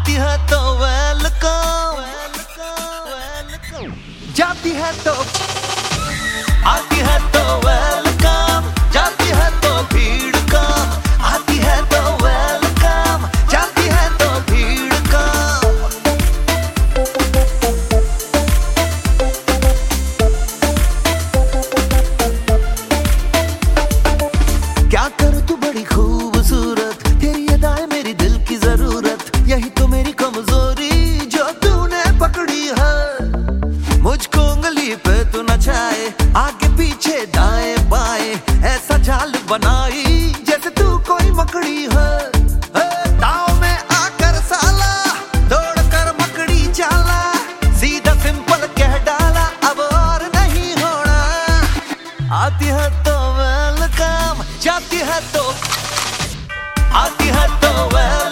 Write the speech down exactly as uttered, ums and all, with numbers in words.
आती है तो वेलकम, जाती है तो आती है तो वेलकम, जाती है तो भीड़ का। आती है तो वेलकम, जाती है तो भीड़ का। क्या करूं तू बड़ी खूबसूरत, तेरी अदाएं मेरी दिल की जरूरत। यही तो मेरी कमजोरी जो तूने पकड़ी है। मुझको उंगली पे तू नचाए, आगे पीछे दाएं बाएं, ऐसा जाल बनाई जैसे तू कोई मकड़ी है। दाव में आकर साला दौड़ कर मकड़ी चाला, सीधा सिंपल कह डाला अब और नहीं होना। आती है तो वेलकम, जाती है तो आती है तो वेलकम।